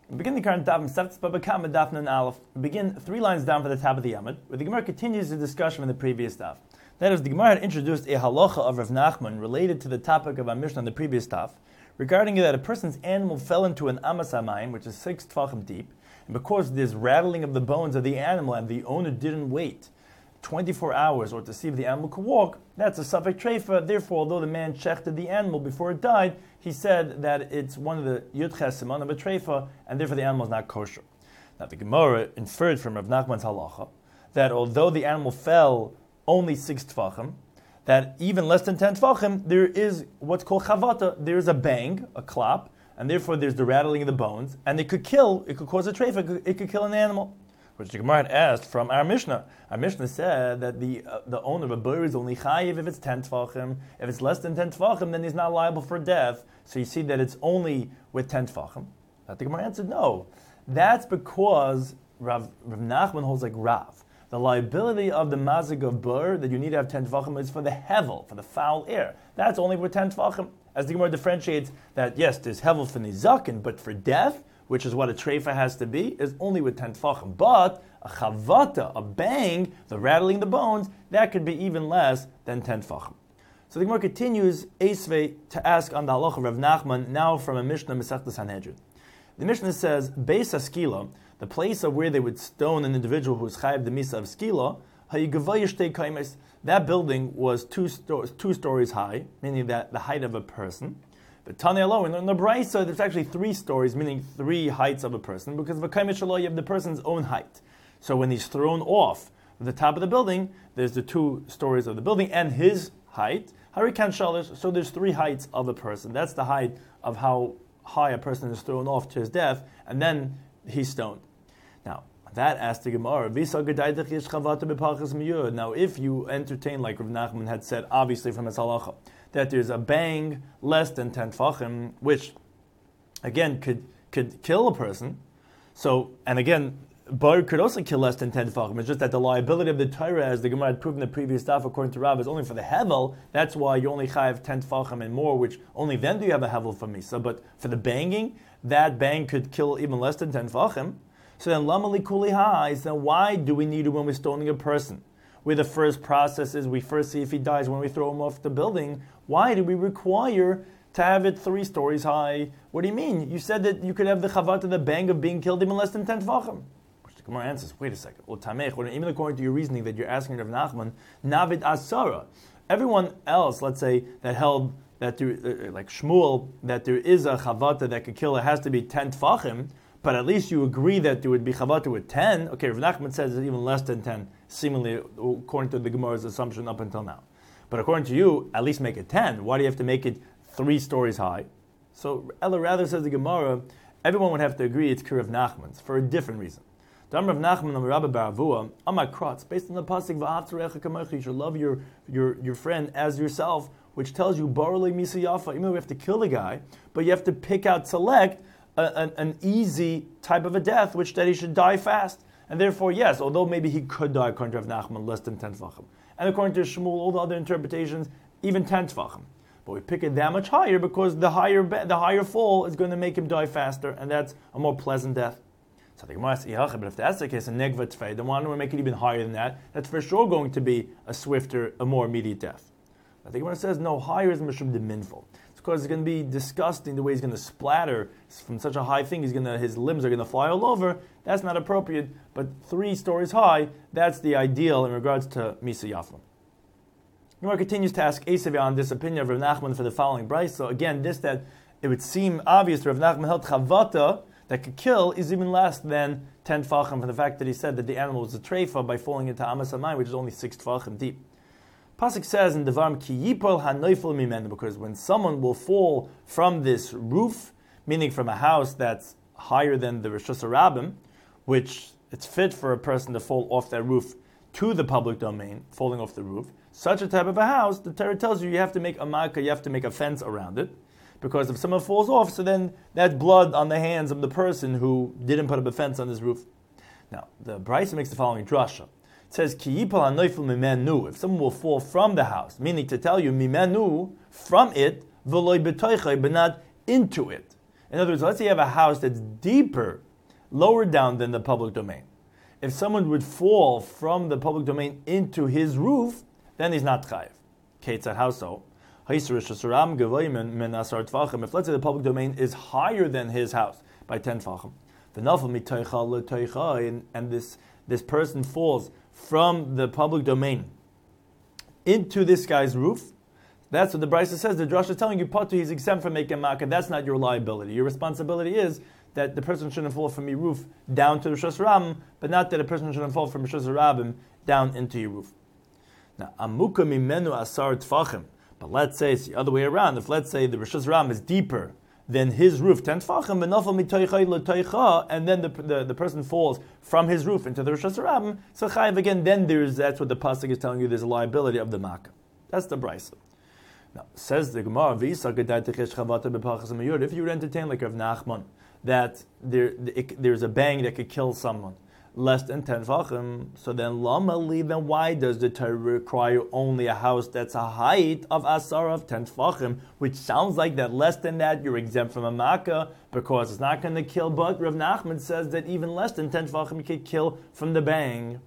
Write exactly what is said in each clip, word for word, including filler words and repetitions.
We begin the current daf Masechtas Baba Kama daf Nun Aleph. We begin three lines down for the top of the Yamud, where the Gemara continues the discussion from the previous daf. That is, the Gemara had introduced a halacha of Rav Nachman related to the topic of our Mishnah on the previous daf, regarding that a person's animal fell into an amas hamayim, which is six tefachim deep, and because there's rattling of the bones of the animal and the owner didn't wait twenty-four hours or to see if the animal could walk, that's a safek treifa. Therefore, although the man checked the animal before it died, he said that it's one of the yudches siman of a treifa, and therefore the animal is not kosher. Now the Gemara inferred from Rav Nachman's halacha that although the animal fell only six tefachim, that even less than ten tefachim, there is what's called chavata. There is a bang, a clap, and therefore there's the rattling of the bones, and it could kill, it could cause a treifa, it could, it could kill an animal. Which the Gemara had asked from our Mishnah. Our Mishnah said that the uh, the owner of a bird is only chayiv if it's ten tefachim. If it's less than ten tefachim, then he's not liable for death. So you see that it's only with ten tefachim. That the Gemara answered, no. That's because Rav, Rav Nachman holds like Rav. The liability of the mazig of bird that you need to have ten tefachim is for the hevel, for the foul air. That's only for ten tefachim. As the Gemara differentiates that, yes, there's hevel for nizakin, but for death, which is what a treifa has to be, is only with ten tefachim. But a chavata, a bang, the rattling the bones, that could be even less than ten tefachim. So the Gemara continues, Esvei, to ask on the halacha of Rav Nachman, now from a Mishnah, Masechtas Sanhedrin. The Mishnah says, Beis HaSkila, the place of where they would stone an individual who is chayiv the misa of skila, hayigavayish kaimes. That building was two, sto- two stories high, meaning that the height of a person. But Tanya Lo, in the Braisa, there's actually three stories, meaning three heights of a person, because of a Kaimesh Shalo, you have the person's own height. So when he's thrown off the top of the building, there's the two stories of the building and his height. Harikan Shalish, so there's three heights of a person. That's the height of how high a person is thrown off to his death, and then he's stoned. Now, that asked the Gemara, now if you entertain, like Rav Nachman had said, obviously from his halacha, that there's a bang less than ten tefachim, which, again, could could kill a person. So, and again, bar could also kill less than ten tefachim. It's just that the liability of the Torah, as the Gemara had proven in the previous stuff, according to Rav, is only for the hevel. That's why you only have ten tefachim and more, which only then do you have a hevel for misa. But for the banging, that bang could kill even less than ten tefachim. So then, lamali kuli ha is then why do we need it when we're stoning a person? Where the first process is we first see if he dies when we throw him off the building. Why do we require to have it three stories high? What do you mean? You said that you could have the chavata, the bang of being killed even less than ten tefachim. Which the Gemara answers, wait a second. Well, tamech, even according to your reasoning that you're asking Rav Nachman, navid asara. Everyone else, let's say, that held that there, uh, like Shmuel, that there is a chavata that could kill, it has to be ten tefachim. But at least you agree that there would be chavata with ten. Okay, Rav Nachman says it's even less than ten, seemingly according to the Gemara's assumption up until now. But according to you, at least make it ten. Why do you have to make it three stories high? So Ella rather says the Gemara, everyone would have to agree it's Rav Nachman's for a different reason. Dam Rav Nachman am Rabbi Baravua, Amar Krotz, based on the pasuk V'ahavta kamecha, you should love your, your, your friend as yourself, which tells you Barley Misa Yafa, even though we have to kill the guy, but you have to pick out, select a, an, an easy type of a death, which that he should die fast. And therefore, yes, although maybe he could die according to Rav Nachman less than ten tefachim. And according to Shmuel, all the other interpretations, even ten tefachim. But we pick it that much higher because the higher be- the higher fall is going to make him die faster, and that's a more pleasant death. So the Gemara says, but if that's the case, a negva tfei, then why don't we make it even higher than that? That's for sure going to be a swifter, a more immediate death. But the Gemara says, no, higher is mishum de minful. It's because it's going to be disgusting the way he's going to splatter from such a high thing. He's going to, his limbs are going to fly all over. That's not appropriate. But three stories high, that's the ideal in regards to Misa Yafa. Gemara continues to ask Esav on this opinion of Rav Nachman for the following brayso. So again, this that it would seem obvious Rav Nachman held chavata that could kill is even less than ten tefachim, for the fact that he said that the animal was a treifa by falling into amas hamayim, which is only six tefachim deep. Pasuk says in Devarim, ki yipol hanoifel mimenu, because when someone will fall from this roof, meaning from a house that's higher than the Rishus HaRabim, which it's fit for a person to fall off that roof to the public domain, falling off the roof, such a type of a house, the Torah tells you you have to make a makkah, you have to make a fence around it, because if someone falls off, so then that's blood on the hands of the person who didn't put up a fence on his roof. Now, the Brisa makes the following drasha. It says, Ki yipal hanoifel mimenu, if someone will fall from the house, meaning to tell you, mimenu, from it, v'loi b'toichai, but not into it. In other words, let's say you have a house that's deeper, lower down than the public domain. If someone would fall from the public domain into his roof, then he's not chayiv. Ketzad, how so? If let's say the public domain is higher than his house by ten tefachim, and this, this person falls from the public domain into this guy's roof, that's what the Brisa says. The Drush is telling you, Patu, he's exempt from making makkah. That's not your liability. Your responsibility is that the person shouldn't fall from your roof down to the Rishus Rabim, but not that a person shouldn't fall from Rishus Rabim down into your roof. Now, amuka mimenu asar tfachim. But let's say it's the other way around. If let's say the Rishus Rabim is deeper than his roof, ten tfachim, and then the, the, the person falls from his roof into the Rishus Rabim, so chayiv again, then there's, that's what the pasuk is telling you, there's a liability of the makkah. That's the Brisa. Now, says the Gemara, if you would entertain like Rav Nachman, that there, it, there's a bang that could kill someone less than ten tefachim, so then lama li, then why does the Torah require only a house that's a height of asar of ten tefachim, which sounds like that less than that you're exempt from a makkah because it's not going to kill, but Rav Nachman says that even less than ten tefachim you could kill from the bang.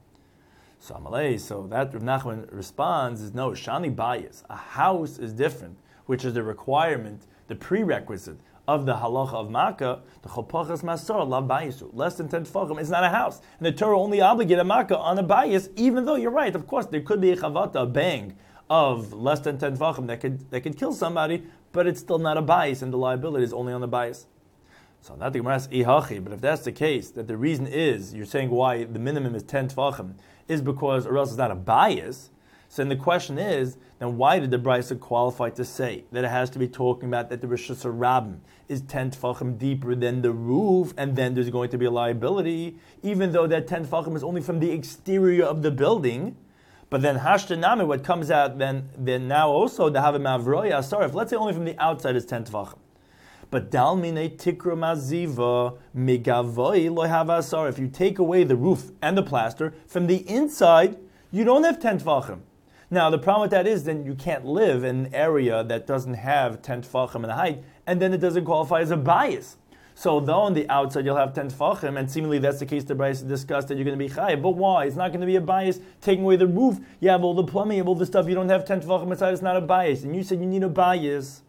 So Amalei, so that Rav Nachman responds is no, shani bayis. A house is different, which is the requirement, the prerequisite of the halacha of makkah. The chopachas masor la bayisu. Less than ten tefachim is not a house, and the Torah only obligated a makkah on a bayis. Even though you're right, of course, there could be a chavata, a bang of less than ten tefachim that could that could kill somebody, but it's still not a bayis, and the liability is only on the bayis. So not the Gemara says ihachi, but if that's the case, that the reason is you're saying why the minimum is ten tefachim is because, or else it's not a bias. So then the question is, then why did the Brisa qualify to say that it has to be talking about that the Rishus Rabim is ten tefachim deeper than the roof, and then there's going to be a liability, even though that ten tefachim is only from the exterior of the building. But then hashtanami, what comes out then, then now also the havim avroya asar. If let's say only from the outside is ten tefachim. But dalmine tikra maziva megavoi lo have asar. If you take away the roof and the plaster from the inside, you don't have ten tefachim. Now the problem with that is then you can't live in an area that doesn't have ten tefachim in the height, and then it doesn't qualify as a bias. So though on the outside you'll have ten tefachim, and seemingly that's the case the Brisa discussed that you're going to be chayav. But why? It's not going to be a bias. Taking away the roof, you have all the plumbing, you have all the stuff. You don't have ten tefachim inside. It's not a bias, and you said you need a bias.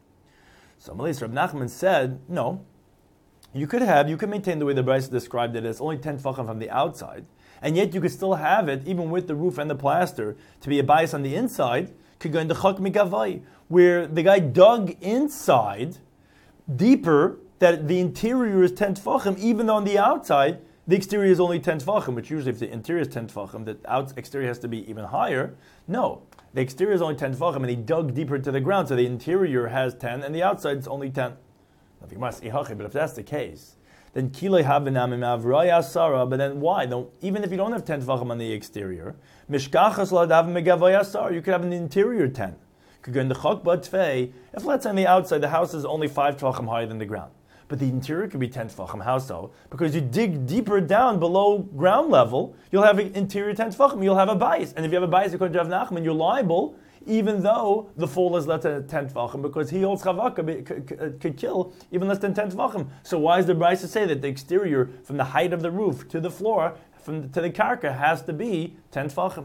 So Malais Rav Nachman said, no, you could have, you could maintain the way the Brisa described it as only ten tefachim from the outside, and yet you could still have it, even with the roof and the plaster, to be a bias on the inside, could go into chak migavai, where the guy dug inside deeper, that the interior is ten tefachim, even though on the outside, the exterior is only ten tefachim, which usually if the interior is ten tefachim, the out exterior has to be even higher. No. The exterior is only ten tefachim, and he dug deeper into the ground, so the interior has ten, and the outside is only ten. But if that's the case, then kilei havinamim avraya asara. But then why? Then, even if you don't have ten tefachim on the exterior, mishkachas ladav megavay asara, you could have an interior ten. You could go in the chok b'tvei. If let's say on the outside the house is only five tefachim higher than the ground, but the interior could be ten tefachim. How so? Because you dig deeper down below ground level, you'll have an interior ten tefachim. You'll have a bias, and if you have a bias according to Rav Nachman, you're liable, even though the fall is less than ten tefachim, because he holds chavaka could kill even less than ten tefachim. So why is the Brisa say that the exterior, from the height of the roof to the floor, from the, to the karka, has to be ten tefachim?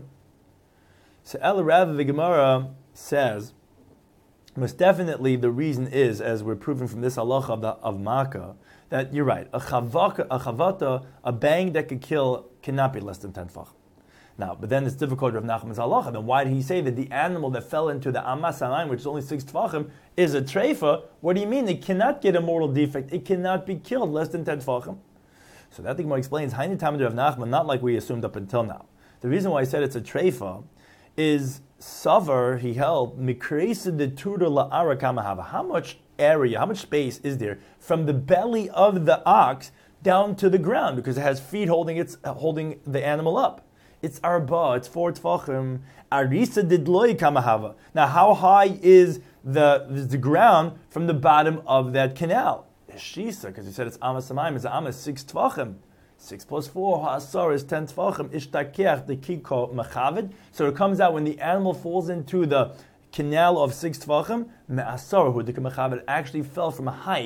So Ella, rather, the Gemara says, most definitely the reason is, as we're proving from this halacha of, the, of makkah, that you're right. A chavaka, a chavata, a bang that could kill cannot be less than ten tefachim. Now, but then it's difficult to Rav Nachman's halacha. Then why did he say that the animal that fell into the amas hamayim, which is only six tefachim, is a treifa? What do you mean? It cannot get a mortal defect. It cannot be killed less than ten tefachim. So that the Gemara explains, Haini Tamid Rav Nachman, not like we assumed up until now. The reason why I said it's a treifa is Savar, he held, Mikresa de Tuda la Kamahava. How much area, how much space is there from the belly of the ox down to the ground? Because it has feet holding its holding the animal up. It's arba, it's four tefachim. Arisa didloi kamahava. Now, how high is the the ground from the bottom of that canal? Shisa, because he said it's amas samayim, it's amas six tefachim. Six plus four, ha'asar is ten tefachim. Ishtakeach the kiko machavid. So it comes out when the animal falls into the canal of six tefachim. Me'asar hu the machavid actually fell from a height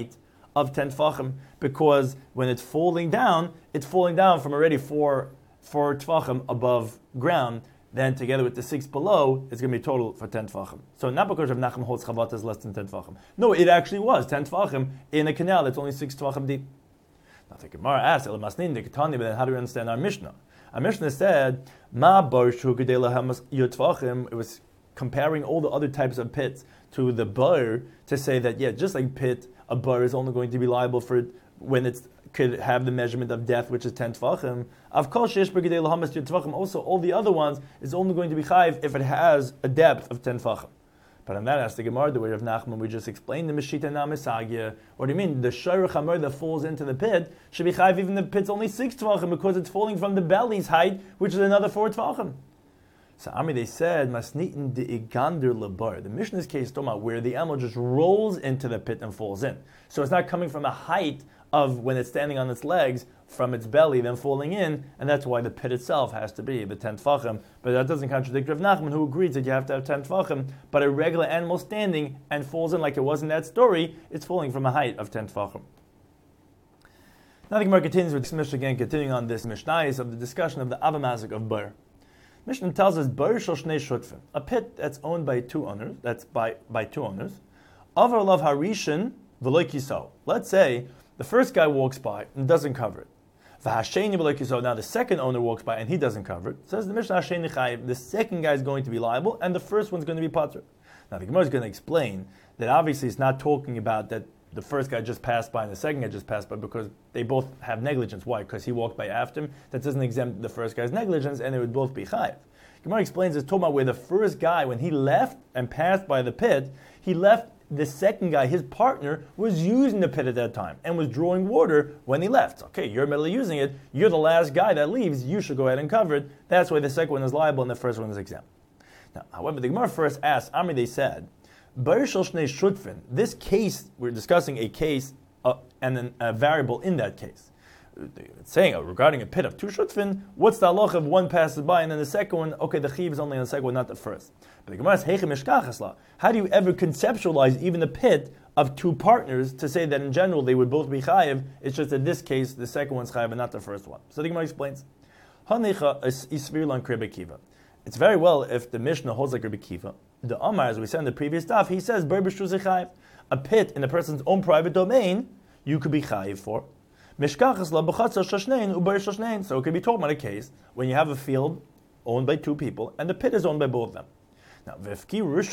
of ten tefachim, because when it's falling down, it's falling down from already four, four tefachim above ground. Then together with the six below, it's going to be total for ten tefachim. So not because Rav Nachman holds chavata is less than ten tefachim. No, it actually was ten tefachim in a canal that's only six tefachim deep. Now the Gemara asks, but then how do we understand our Mishnah? Our Mishnah said, Ma barshu gedela hamas yotfachim. It was comparing all the other types of pits to the bar to say that, yeah, just like pit, a bar is only going to be liable for when it could have the measurement of depth, which is ten tefachim. Of course, shesh gedela hamas yotfachim. Also, all the other ones is only going to be chayiv if it has a depth of ten tefachim. But on that, as the Gemara, the way of Nachman, we just explained the Meshita na Misagya. What do you mean? The Shayr Chamor that falls into the pit should be chayiv even if the pit's only six tvachim because it's falling from the belly's height, which is another four tvachim. So Ami, they said, Masnitin de Igander Labar. The Mishnah's case is talking about where the animal just rolls into the pit and falls in. So it's not coming from a height of when it's standing on its legs, from its belly, then falling in, and that's why the pit itself has to be the ten tefachim. But that doesn't contradict Rav Nachman, who agrees that you have to have ten tefachim, but a regular animal standing and falls in like it was in that story, it's falling from a height of ten tefachim. Now the Gemara continues with this Mishnah again, continuing on this Mishnayis of the discussion of the Avamazik of Bar. Mishnah tells us, Bar shel shnei shutfin, a pit that's owned by two owners, that's by, by two owners, Avar lav harishin v'lo kiso. Let's say the first guy walks by and doesn't cover it. Now the second owner walks by and he doesn't cover it. Says the Mishnah, the second guy is going to be liable and the first one's going to be patur. Now the Gemara is going to explain that obviously it's not talking about that the first guy just passed by and the second guy just passed by because they both have negligence. Why? Because he walked by after him. That doesn't exempt the first guy's negligence and they would both be chayiv. Gemara explains it's talking about where the first guy, when he left and passed by the pit, he left the second guy, his partner, was using the pit at that time and was drawing water when he left. Okay, you're merely using it. You're the last guy that leaves. You should go ahead and cover it. That's why the second one is liable and the first one is exempt. Now, however, the Gemara first asked, Amri, they said, Bar shel shnei shutfin. This case, we're discussing a case uh, and an, a variable in that case. It's saying uh, regarding a pit of two shutfin, what's the halach if one passes by and then the second one, okay, the chiv is only on the second one, not the first. But the Gemara says, Heichem mishkachasla. How do you ever conceptualize even the pit of two partners to say that in general they would both be chayiv? It's just in this case the second one's chayiv and not the first one. So the Gemara explains, Hanecha isvir lan Rebbe Kiva. It's very well if the Mishnah holds like Rebbe Kiva. The Amar, as we said in the previous stuff, he says, Bar b'shus chayiv. A pit in a person's own private domain, you could be chayiv for. So it could be talking about a case when you have a field owned by two people and the pit is owned by both of them. Now, as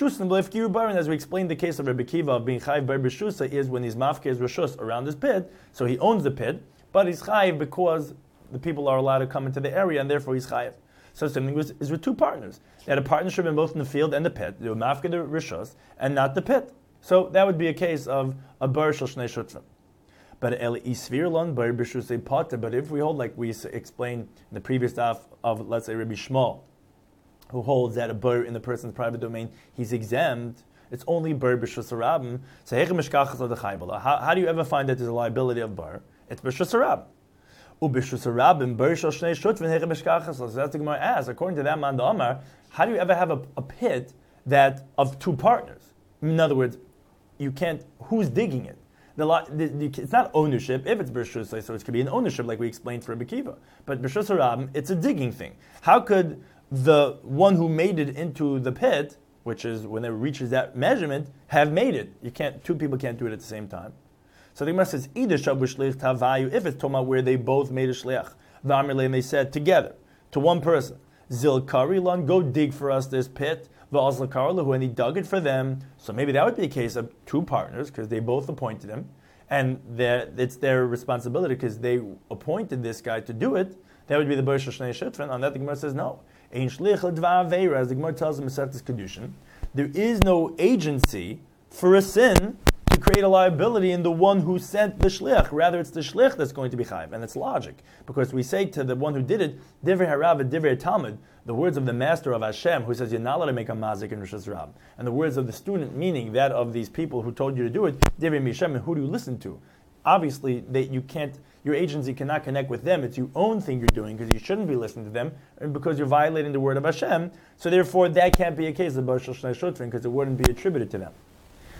we explained, the case of Rebbe Kiva of being chayiv bar b'shusa is when he's mafkez reshus around his pit, so he owns the pit, but he's chayiv because the people are allowed to come into the area and therefore he's chayiv. So something was is with two partners. They had a partnership in both in the field and the pit. They were mafkez reshus and not the pit. So that would be a case of a bar shel shnei shutfim. But el isvirlon bar b'shusei pater. But if we hold like we explained in the previous stuff of, let's say, Rabbi Shmuel, who holds that a bar in the person's private domain, he's exempt. It's only bar b'shus harabim. So how, how do you ever find that there's a liability of bar? It's b'shus harabim. Ub'shus harabim bar shel shnei shutfin heichem mishkachas. So that's the Gemara asks. According to that man, the Amar, how do you ever have a, a pit that of two partners? In other words, you can't. Who's digging it? The, the, the, it's not ownership. If it's b'shus, so it could be an ownership, like we explained for Rebbe Kiva. But b'shus harabim, it's a digging thing. How could the one who made it into the pit, which is when it reaches that measurement, have made it? You can't. Two people can't do it at the same time. So the Gemara says, either shabu shliach tavayu, if it's talking about where they both made a shliach, v'amirle, and they said together to one person, zil karilon, go dig for us this pit. V'azla karlahu, and he dug it for them. So maybe that would be a case of two partners because they both appointed him, and it's their responsibility because they appointed this guy to do it. That would be the bar shel shnei shutfin. On that, the Gemara says no. Ein shlich l'dvar aveira, as the Gemara tells him in Masechtas Kedushin, there is no agency for a sin to create a liability in the one who sent the shlich. Rather, it's the shlich that's going to be chayiv, and it's logic because we say to the one who did it, divrei harav and divrei talmud, the words of the master of Hashem, who says you're not allowed to make a mazik in Rosh Hashanah, and the words of the student, meaning that of these people who told you to do it, divrei mishem, and who do you listen to? Obviously, that you can't. Your agency cannot connect with them. It's your own thing you're doing because you shouldn't be listening to them and because you're violating the word of Hashem. So therefore, that can't be a case of bar shel shnei shutfin because it wouldn't be attributed to them.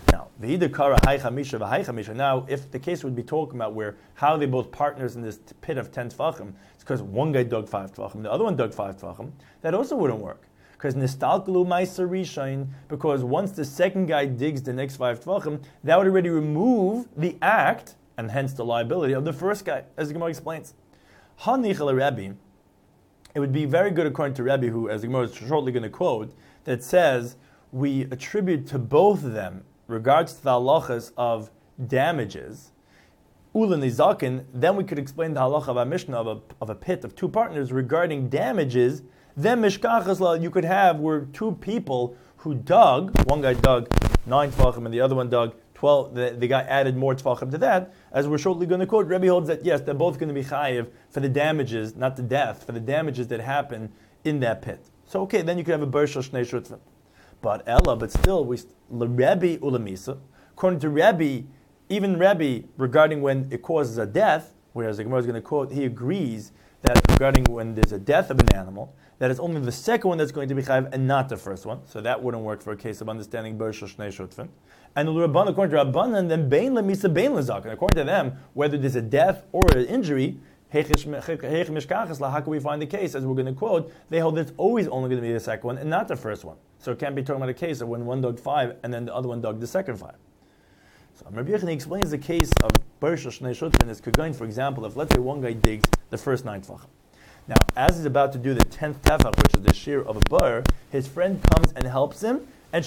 Now, v'hida kara haicha misha v'haicha misha. Now, if the case would be talking about where how are they both partners in this pit of ten tefachim, it's because one guy dug five tefachim, the other one dug five tefachim. That also wouldn't work. Because nistalkalu ma'aser rishain, because once the second guy digs the next five tefachim, that would already remove the act and hence the liability of the first guy, as the Gemara explains. Hanichal Rabbi, it would be very good according to Rabbi, who, as the Gemara is shortly going to quote, that says we attribute to both of them regards to the halachas of damages. Ula nizakin, then we could explain the halacha of a mishnah of a, of a pit of two partners regarding damages. Then mishkachas you could have were two people who dug, one guy dug nine tefachim and the other one dug twelve, the, the guy added more tefachim to that. As we're shortly going to quote, Rebbe holds that yes, they're both going to be chayiv for the damages, not the death, for the damages that happen in that pit. So okay, then you could have a bershel shnei shutvim. But Ella, but still, we Rebbe ulamisa. According to Rebbe, even Rebbe, regarding when it causes a death, whereas the Gemara is going to quote, he agrees that regarding when there's a death of an animal, that it's only the second one that's going to be chayiv and not the first one. So that wouldn't work for a case of understanding bershel shnei shutvim. And according to Rabbanan, then bein lemisa bein lezaken. According to them, whether there's a death or an injury, how can we find the case? As we're going to quote, they hold that it's always only going to be the second one and not the first one. So it can't be talking about a case of when one dug five and then the other one dug the second five. So Rabbi Yochanan explains the case of bershel shnei shutvim as Kagain, for example, if let's say one guy digs the first nine tefachim. Now, as he's about to do the tenth tefach, which is the shear of a bar, his friend comes and helps him, and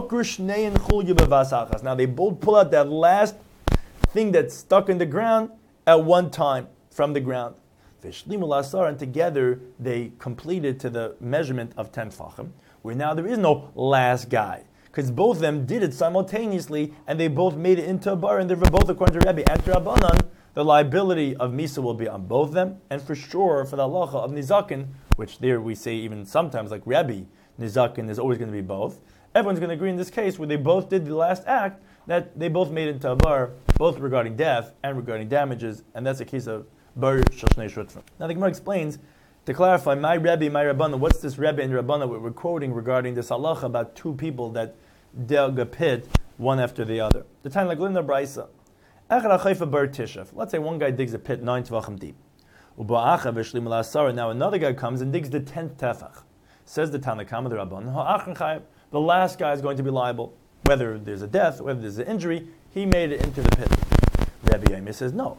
now they both pull out that last thing that's stuck in the ground at one time from the ground. And together they completed to the measurement of ten tefachim, where now there is no last guy. Because both of them did it simultaneously, and they both made it into a bar, and they're both according to Rebbe and Rabbanan. The liability of Misa will be on both of them, and for sure for the halacha of Nizakin, which there we say even sometimes like Rebbe, Nizakin is always going to be both. Everyone's going to agree in this case where they both did the last act that they both made it into a bar, both regarding death and regarding damages, and that's a case of bar shnei shutvim. Now the Gemara explains, to clarify, my Rebbe, my Rabbanah, what's this Rebbe and Rabbanah we're quoting regarding this halacha about two people that dug a pit one after the other? The time like Linda Braisa. Let's say one guy digs a pit nine tefachim deep. Now another guy comes and digs the tenth tefach. Says the Tanakama, the Rabban, the last guy is going to be liable. Whether there's a death, whether there's an injury, he made it into the pit. Rabbi Yami says no.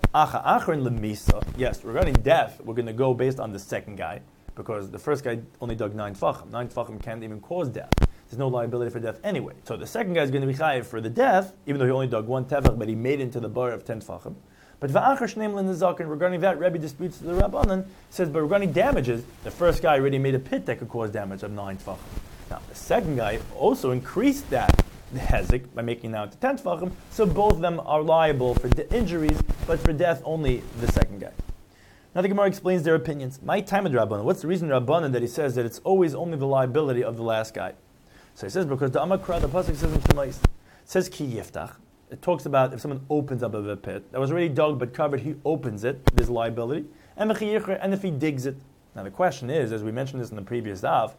Yes, regarding death, we're going to go based on the second guy, because the first guy only dug nine tefachim. Nine tefachim can't even cause death. There's no liability for death anyway. So the second guy is going to be chayiv for the death, even though he only dug one tefach, but he made it into the bar of ten tefachim. But regarding that, Rebbe disputes the Rabbanan, says, but regarding damages, the first guy already made a pit that could cause damage of nine tefachim. Now, the second guy also increased that hezek by making it now to ten tefachim, so both of them are liable for de- injuries, but for death only the second guy. Now the Gemara explains their opinions. My time with Rabbanan, what's the reason Rabbanan that he says that it's always only the liability of the last guy? So he says, because the Amakra, the Pasuk says in Shemais, it says ki yiftach. It talks about if someone opens up a pit that was already dug but covered, he opens it, there's liability, and and if he digs it. Now the question is, as we mentioned this in the previous daf,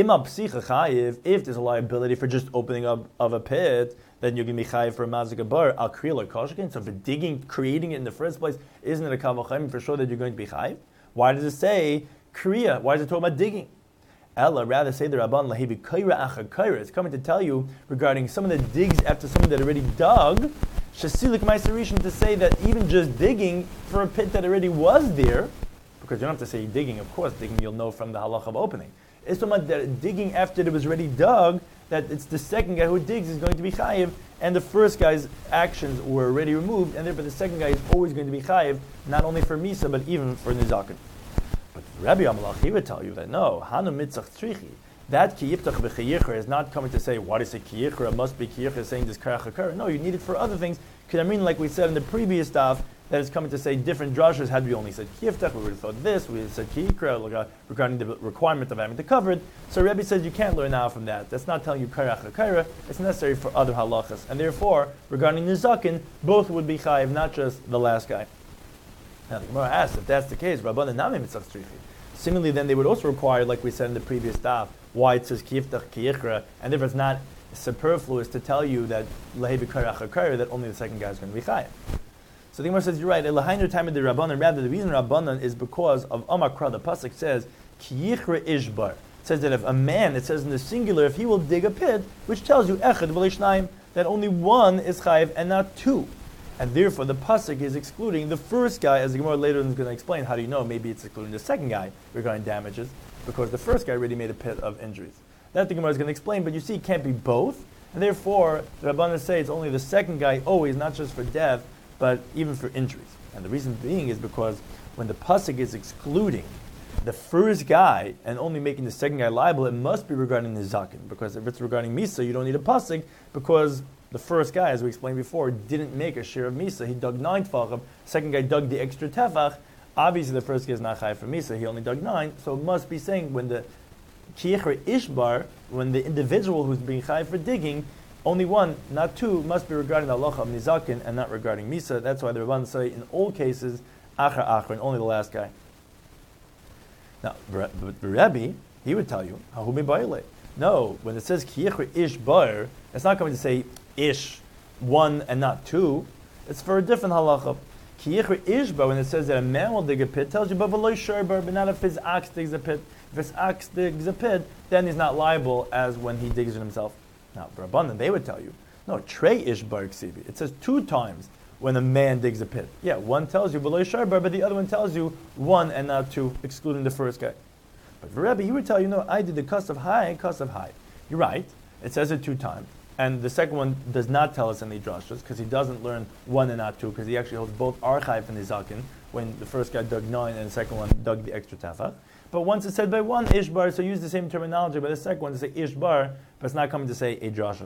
if there's a liability for just opening up of a pit, then you're going to be chayiv for a mazik bar al kriyah koshkin. So for digging, creating it in the first place, isn't it a kavachayim for sure that you're going to be chayiv? Why does it say kriya? Why does it talk about digging? Ella, rather say the Rabban lahivi kaira acha kaira. It's coming to tell you regarding someone that digs after someone that already dug. Shasilik ma'aserishin, to say that even just digging for a pit that already was there, because you don't have to say digging. Of course, digging you'll know from the halach of opening. It's so much that digging after it was already dug that it's the second guy who digs is going to be chayiv, and the first guy's actions were already removed, and therefore the second guy is always going to be chayiv, not only for misa but even for nizakin. But Rabbi Amalach, he would tell you that no, Hanu mitzach tzrichi, that ki yiftach b'chayicher is not coming to say, why does it ki yicher? It must be ki yicher saying this karach. No, you need it for other things. Because I mean, like we said in the previous stuff, that is coming to say different drashas. Had we only said ki yiftach, we would have thought this. We said ki yicher regarding the requirement of having the covered. So Rabbi says you can't learn out from that. That's not telling you karach. It's necessary for other halachas. And therefore, regarding nizakin, both would be chayiv, not just the last guy. Now the Gemara asks, if that's the case, Rabbanan nami mitzach tzrichi. Similarly, then they would also require, like we said in the previous daf, why it says ki yiftach ki yichra, and if it's not superfluous to tell you that lehi b'karach hakari, that only the second guy is going to be chayav. So the Gemara says, you're right, Elahainu time of the Rabbanan, rather the reason Rabbanan is because of Amakra, the Pasuk says, Ki yichra ishbar. It says that if a man, it says in the singular, if he will dig a pit, which tells you, Echad v'leishnaim, that only one is chayav and not two. And therefore the Pasuk is excluding the first guy, as the Gemara later is going to explain. How do you know? Maybe it's excluding the second guy regarding damages, because the first guy already made a pit of injuries. That the Gemara is going to explain, but you see it can't be both, and therefore the Rabbanan say it's only the second guy always, not just for death, but even for injuries. And the reason being is because when the Pasuk is excluding the first guy and only making the second guy liable, it must be regarding the Zakin, because if it's regarding Misa, you don't need a Pasuk, because the first guy, as we explained before, didn't make a share of Misa. He dug nine tefachim. Second guy dug the extra tefach. Obviously, the first guy is not chayav for Misa. He only dug nine. So it must be saying when the Kiechre Ishbar, when the individual who's being chayav for digging, only one, not two, must be regarding the halacha of Nizakin and not regarding Misa. That's why the Rabban say in all cases, Achar Achar, and only the last guy. Now, the Rebbe, he would tell you, Hahumi Baile. No, when it says Kiechre Ishbar, it's not going to say Ish, one and not two. It's for a different halacha. Kiyichri Ishba, when it says that a man will dig a pit, tells you, but v'lo shorber, but not if his ox digs a pit. If his ox digs a pit, then he's not liable as when he digs it himself. Now, for Rabbanan, they would tell you, no, Trey Ishbar Ksibi. It says two times when a man digs a pit. Yeah, one tells you v'lo shorber, but the other one tells you one and not two, excluding the first guy. But for Rebbe, he would tell you, no, I did the cost of high, cost of high. You're right. It says it two times. And the second one does not tell us any drashas, because he doesn't learn one and not two, because he actually holds both archive and Nizakin, when the first guy dug nine and the second one dug the extra tafach. But once it's said by one ishbar, so use the same terminology by the second one to say ishbar, but it's not coming to say a drasha.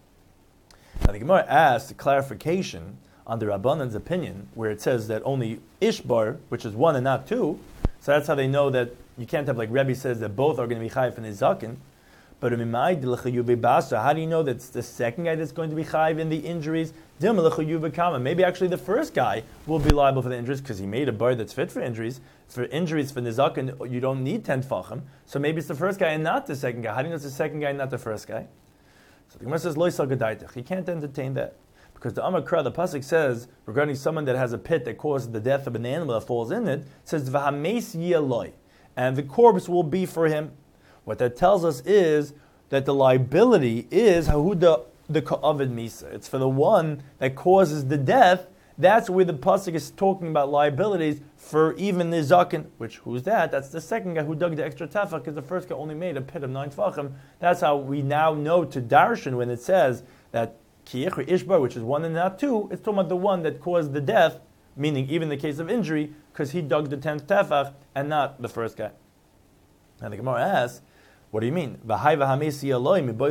Now the Gemara asks clarification on the Rabbanan's opinion, where it says that only ishbar, which is one and not two, so that's how they know that you can't have, like Rebbe says, that both are going to be chayiv and Nizakin. But how do you know that it's the second guy that's going to be chayiv in the injuries? Maybe actually the first guy will be liable for the injuries because he made a bar that's fit for injuries. For injuries for nizakin, you don't need ten tefachim. So maybe it's the first guy and not the second guy. How do you know it's the second guy and not the first guy? So the Gemara says, Lo yisal gedaitich. He can't entertain that. Because the Amar Kra, the Pasuk says, regarding someone that has a pit that causes the death of an animal that falls in it, it says, V'hames yeloi. And the corpse will be for him. What that tells us is that the liability is Hahuda the Ka'avid Misa. It's for the one that causes the death. That's where the Pasuk is talking about liabilities for even the Zakin, which who's that? That's the second guy who dug the extra tefach, because the first guy only made a pit of nine tefachim. That's how we now know to Darshan when it says that Kiyichri Ishbar, which is one and not two, it's talking about the one that caused the death, meaning even the case of injury, because he dug the tenth tefach and not the first guy. And the Gemara asks, what do you mean? How can you say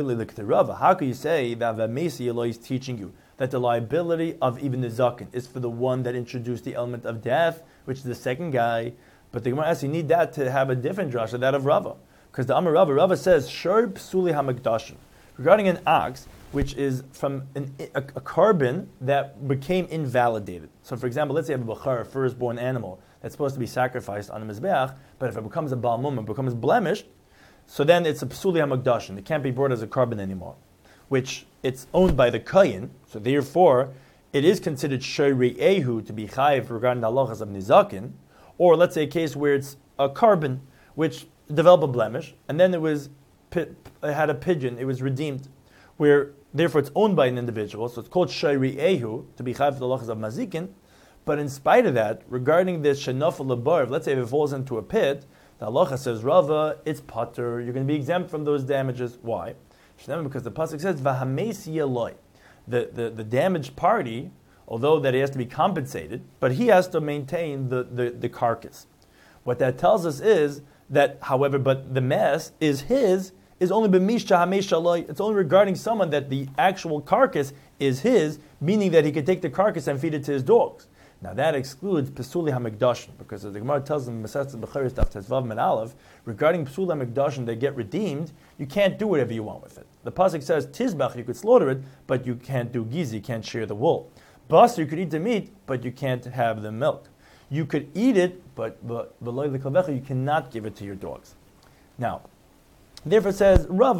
that Vamesi Eloi is teaching you that the liability of even the Zakin is for the one that introduced the element of death, which is the second guy? But the Gemara asks, you need that to have a different drasha, that of Rava. Because the Amar Rava, Rava says, Shor Psuli HaMikdashim, regarding an ox, which is from an, a, a carbon that became invalidated. So for example, let's say you have a bachar, a firstborn animal, that's supposed to be sacrificed on the Mizbeach, but if it becomes a Baal Mum, it becomes blemished, so then it's a Psuli HaMikdashim. It can't be brought as a carbon anymore, which it's owned by the Kayin, so therefore it is considered Shori Ehu to be chayiv regarding the halachas of Nizakin, or let's say a case where it's a carbon which developed a blemish, and then it was it had a pigeon, it was redeemed, where therefore it's owned by an individual, so it's called Shori Ehu to be chayiv for the halachas of Mazikin. But in spite of that, regarding this Shenafel Labarv, let's say if it falls into a pit, the halacha says, Rava, it's pater, you're going to be exempt from those damages. Why? Because the pasuk says, V'hames yeloi. The, the, the damaged party, although that he has to be compensated, but he has to maintain the, the, the carcass. What that tells us is that, however, but the mess is his, is only b'mishcha hamesh shaloi. It's only regarding someone that the actual carcass is his, meaning that he could take the carcass and feed it to his dogs. Now that excludes Pesuli HaMikdashim, because as the Gemara tells them in Masechet Becharis Daf Tezvav Med Aleph, regarding Pesuli HaMikdashim that get redeemed, you can't do whatever you want with it. The pasuk says Tizbach, you could slaughter it, but you can't do gizi, you can't share the wool. Basar, you could eat the meat, but you can't have the milk. You could eat it, but but you cannot give it to your dogs. Now, therefore says Rava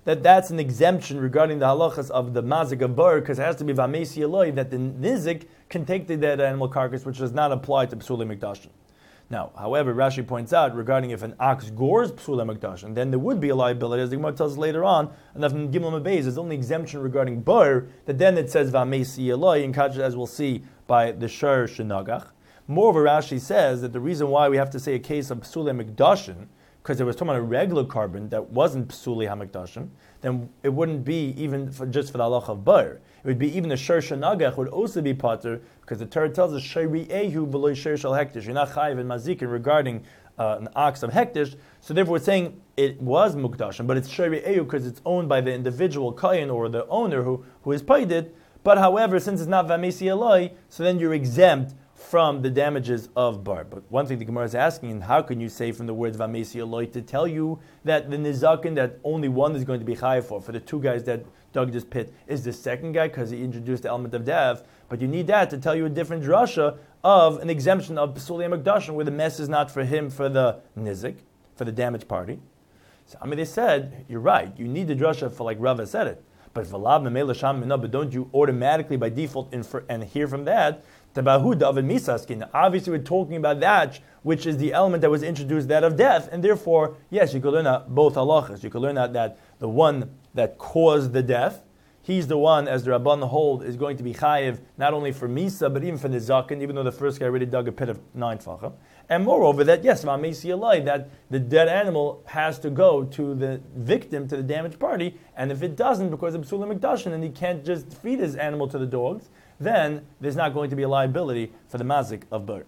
that that's an exemption regarding the halachas of the mazik of bar, because it has to be v'amesi eloi, that the nizik can take the dead animal carcass, which does not apply to psuli mikdashin. Now, however, Rashi points out regarding if an ox gores psula mikdashin, then there would be a liability, as the Gemara tells us later on, and that from Gimel Mabez is only exemption regarding bar, that then it says v'amesi eloi, in Kajah, as we'll see by the shur shenagach. Moreover, Rashi says that the reason why we have to say a case of psula mikdashin, because there was talking about a regular carbon that wasn't psuli hamikdashim, then it wouldn't be even for, just for the halach of bar. It would be even the shir shenagach would also be pater, because the Torah tells us shayri ehu v'loy shir shel hektish. You're not chayiv and mazikin regarding uh, an ox of hektish. So therefore, we're saying it was mukdashim, but it's shayri ehu because it's owned by the individual kayin or the owner who who is paid it. But however, since it's not v'amesi eloi, so then you're exempt from the damages of bar. But one thing the Gemara is asking, how can you say from the words v'amesi eloi to tell you that the nizakin that only one is going to be chayiv for, for the two guys that dug this pit, is the second guy because he introduced the element of death? But you need that to tell you a different drasha of an exemption of Pesuli HaMikdashim, where the mess is not for him, for the nizik, for the damaged party. So I mean, they said, you're right, you need the drasha for like Rava said it. But v'lav memela sham minah, but don't you automatically by default infer and hear from that tabahu david misaskin? Obviously, we're talking about that which is the element that was introduced, that of death, and therefore, yes, you could learn out both halachas. You could learn out that the one that caused the death, he's the one, as the Rabban hold, is going to be chayiv not only for misa but even for nizakin, even though the first guy already dug a pit of nine tfachim. And moreover, that yes, v'amesi eloi, that the dead animal has to go to the victim, to the damaged party, and if it doesn't, because of psula mikdashin, and he can't just feed his animal to the dogs, then there's not going to be a liability for the mazik of bar.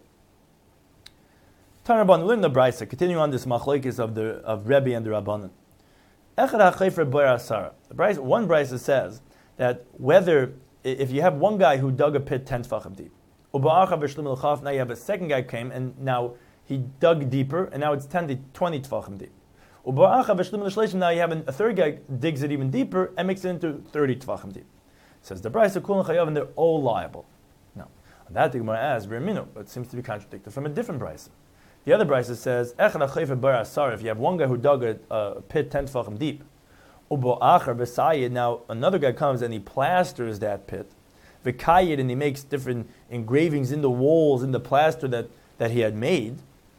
Tanarban, learn the brisa, continuing on this machlokes of the of Rebbe and the Rabbanan. Echad ha'chayfer bar asara. The brisa, one brisa says that whether if you have one guy who dug a pit ten tfachim deep, now you have a second guy came and now he dug deeper and now it's ten to twenty tfachim deep. Now you have a third guy digs it even deeper and makes it into thirty tfachim deep. Says the brisa kulon chayav, and they're all liable. Now, on that the Gemara asks, but it seems to be contradicted from a different brisa. The other brisa says, echad ha'chayfer bar asara. If you have one guy who dug a, a pit ten tfachim deep, now another guy comes and he plasters that pit, v'kayid, and he makes different engravings in the walls, in the plaster that, that he had made.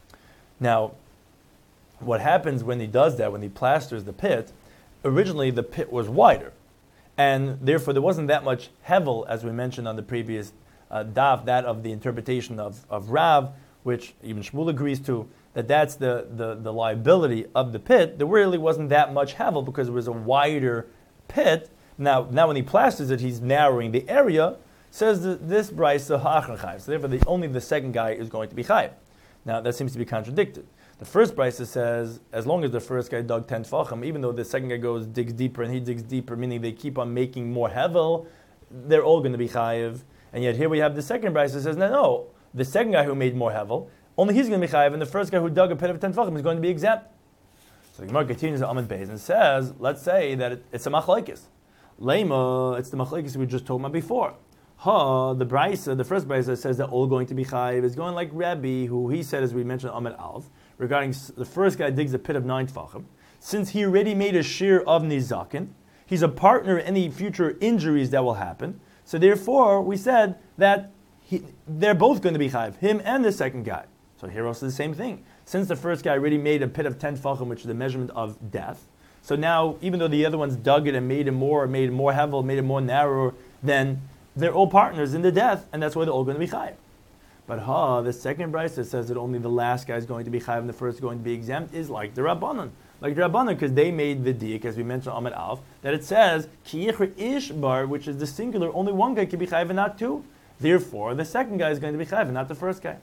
Now, what happens when he does that, when he plasters the pit, originally the pit was wider, and therefore there wasn't that much hevel, as we mentioned on the previous uh, daf, that of the interpretation of, of Rav, which even Shmuel agrees to, that that's the, the, the liability of the pit. There really wasn't that much hevel because it was a wider pit. Now, now when he plasters it, he's narrowing the area. Says that this brisa ha'achar chayv. So therefore, the, only the second guy is going to be chayv. Now that seems to be contradicted. The first brisa says as long as the first guy dug ten tfachim, even though the second guy goes digs deeper and he digs deeper, meaning they keep on making more hevel, they're all going to be chayv. And yet here we have the second brisa says no, no, the second guy who made more hevel, only he's going to be chayv, and the first guy who dug a pit of ten tfachim is going to be exempt. So the Gemara continues to Amud Beis and says, let's say that it, it's a machlokes. Lema, it's the machlokes we just talked about before. Ha, the brisa, the first brisa says that all going to be chayv is going like Rabbi, who he said, as we mentioned, Amud Alf, regarding the first guy digs a pit of nine tfachim. Since he already made a shear of nizakin, he's a partner in any future injuries that will happen. So therefore, we said that he, they're both going to be chayv, him and the second guy. So here also the same thing. Since the first guy already made a pit of ten tfachim, which is the measurement of death, so now even though the other ones dug it and made it more, made it more hevel, made it more narrower, then they're all partners in the death, and that's why they're all going to be chayiv. But ha, the second brisa says that only the last guy is going to be chayiv and the first is going to be exempt, is like the Rabbanan. Like the Rabbanan, because they made the diak, as we mentioned Amud Alf, that it says, ki yichri ish bar, which is the singular, only one guy can be chayiv and not two. Therefore, the second guy is going to be chayiv and not the first guy.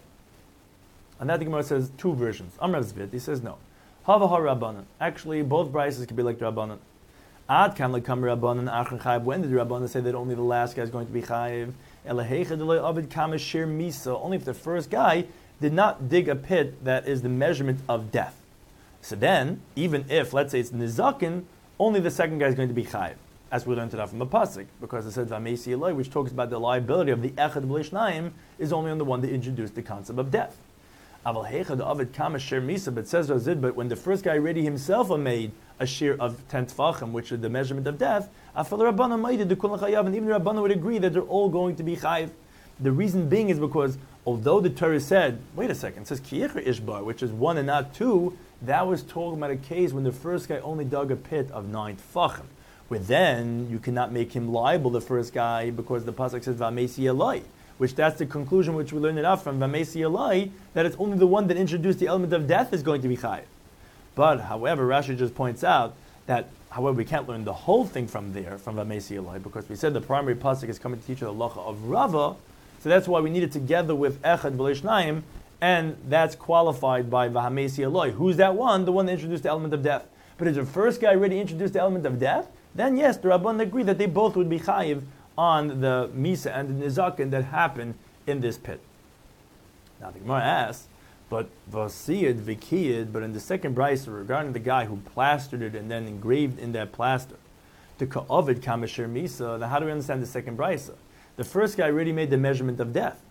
And that the Gemara says two versions. Amr Zvit, he says no. Hava ha Rabbanan. Actually, both brises could be like the Rabbanan. Ad kam lekam Rabbanan achar chayiv. When did the Rabbanan say that only the last guy is going to be chayiv? Elahecha delay avid kam shir misa. Only if the first guy did not dig a pit that is the measurement of death. So then, even if, let's say it's nizakin, only the second guy is going to be chayiv, as we learned it out from the pasuk, because it says v'amesi eloi, which talks about the liability of the echad b'lei shnayim, is only on the one that introduced the concept of death. Aval hecha the Ovid kama shir misa, but says Razid, but when the first guy already himself made a shear of ten tfachim, which is the measurement of death, afal Rabbana made the kul chayav, and even the Rabbana would agree that they're all going to be chayiv. The reason being is because although the Torah said, wait a second, it says kiyecha ishbar, which is one and not two, that was talking about a case when the first guy only dug a pit of nine tfachim, where then you cannot make him liable, the first guy, because the pasuk says v'amesi elai, which that's the conclusion which we learned it out from v'amesi elai, that it's only the one that introduced the element of death is going to be chayiv. But however, Rashi just points out that however we can't learn the whole thing from there, from v'amesi elai, because we said the primary pasuk is coming to teach the halacha of Rava. So that's why we need it together with Echad B'Leishnaim, and that's qualified by V'Hamesi Eloi. Who's that one? The one that introduced the element of death. But if the first guy already introduced the element of death, then yes, the Rabban agree that they both would be chayiv on the Misa and the Nizakin that happened in this pit. Now the Gemara asks, but Vasiyad Vikiyad, but in the second brisa regarding the guy who plastered it and then engraved in that plaster, the Ka'ovid Kamashir Misa, now how do we understand the second brisa? The first guy already made the measurement of death.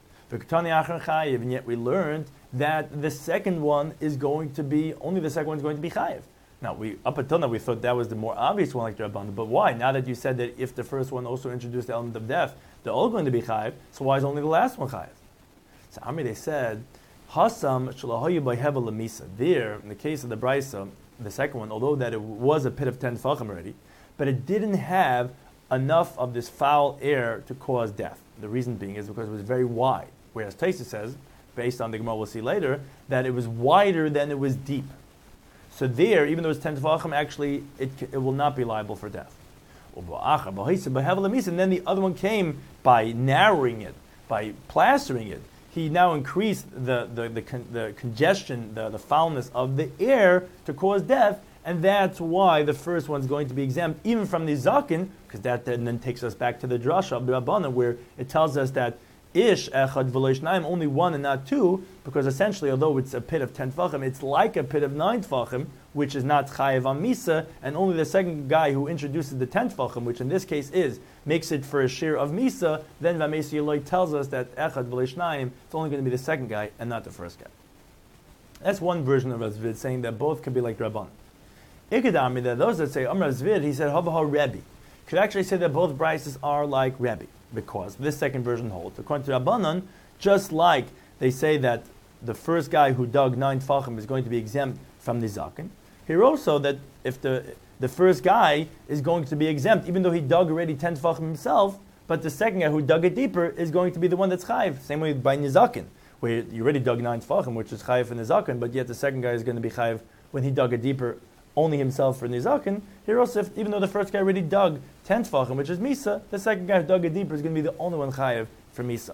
And yet we learned that the second one is going to be, only the second one is going to be chayiv. Now, we up until now we thought that was the more obvious one like the Rabban. But why? Now that you said that if the first one also introduced the element of death, they're all going to be chayiv, so why is only the last one chayiv? So Amri, they said, Hasam shalahayu by hevel lemisa. There, in the case of the brisa, the second one, although that it was a pit of ten tefachim already, but it didn't have enough of this foul air to cause death. The reason being is because it was very wide. Whereas Taisa says, based on the Gemara we'll see later, that it was wider than it was deep. So there, even though it's ten tefachim, actually it, it will not be liable for death. And then the other one came by narrowing it, by plastering it. He now increased the, the, the, con, the congestion, the, the foulness of the air to cause death. And that's why the first one's going to be exempt, even from the zakin, because that then, then takes us back to the drasha of the Rabbanan, where it tells us that ish echad v'leishnaim, only one and not two, because essentially, although it's a pit of ten tefachim, it's like a pit of nine tefachim, which is not chayev on misa, and only the second guy who introduces the ten tefachim, which in this case is, makes it for a share of misa, then Vamesi Eloi tells us that echad v'leishnaim, it's only going to be the second guy and not the first guy. That's one version of Razvid, saying that both could be like Rabban. Ikadami, that those that say Amar Zvid, he said Havaha Rebbe, could actually say that both brises are like Rebbe, because this second version holds. According to Rabbanan, just like they say that the first guy who dug nine tefachim is going to be exempt from the zakin, here also that if the the first guy is going to be exempt, even though he dug already ten tefachim himself, but the second guy who dug it deeper is going to be the one that's chayiv. Same way by nizakin, where you already dug nine tefachim, which is chayiv for nizakin, but yet the second guy is going to be chayiv when he dug it deeper only himself for nizakin. Here also, if, even though the first guy already dug ten tefachim, which is misa, the second guy who dug it deeper is going to be the only one chayiv for misa.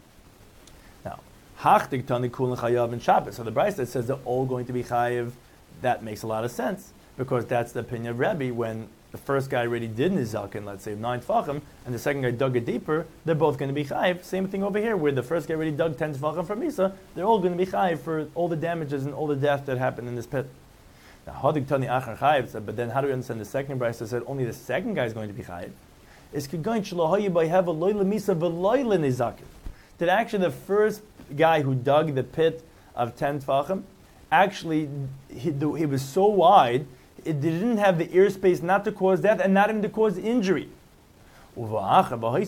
Now, hachtig tani kulin chayav and Shabbos. So the Bryce that says they're all going to be chayiv, that makes a lot of sense, because that's the opinion of Rebbe. When the first guy already did nizakin, let's say nine tefachim, and the second guy dug it deeper, they're both going to be chayiv. Same thing over here, where the first guy already dug ten tefachim for misa, they're all going to be chayiv for all the damages and all the death that happened in this pit. But then how do we understand the second Bryce that said only the second guy is going to be chayiv? That actually the first guy who dug the pit of ten tefachim, actually he, he was so wide, it didn't have the airspace not to cause death and not even to cause injury. Now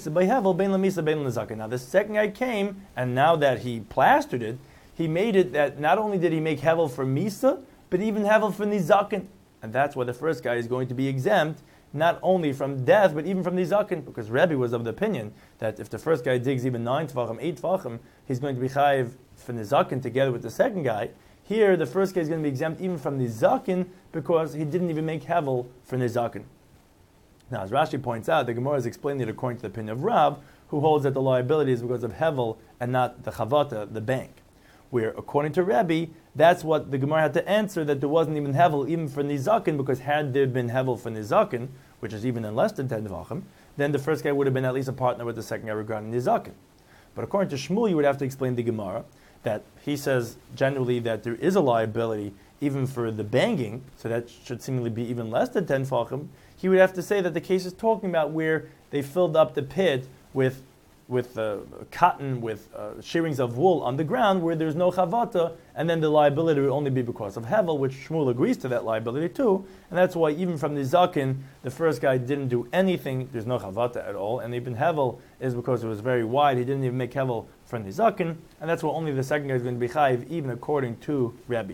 the second guy came, and now that he plastered it, he made it that not only did he make hevel for misa, but even hevel for nizakin. And that's why the first guy is going to be exempt, not only from death, but even from nizakin, because Rebbe was of the opinion that if the first guy digs even nine tefachim, eight tefachim, he's going to be chayiv for nizakin together with the second guy. Here, the first guy is going to be exempt even from nizakin, because he didn't even make hevel for nizakin. Now, as Rashi points out, the Gemara is explaining it according to the opinion of Rav, who holds that the liability is because of hevel and not the chavata, the bank. Where, according to Rebbe, that's what the Gemara had to answer, that there wasn't even hevel even for nizakin, because had there been hevel for nizakin, which is even in less than ten tefachim, then the first guy would have been at least a partner with the second guy regarding nizakin. But according to Shmuel, you would have to explain the Gemara, that he says generally that there is a liability even for the banging, so that should seemingly be even less than ten tefachim. He would have to say that the case is talking about where they filled up the pit with with uh, cotton, with uh, shearings of wool on the ground where there's no chavata, and then the liability would only be because of hevel, which Shmuel agrees to that liability too, and that's why even from the zaken, the first guy didn't do anything, there's no chavata at all, and even hevel is because it was very wide, he didn't even make hevel from the zaken, and that's why only the second guy is going to be chayiv, even according to Rabbi.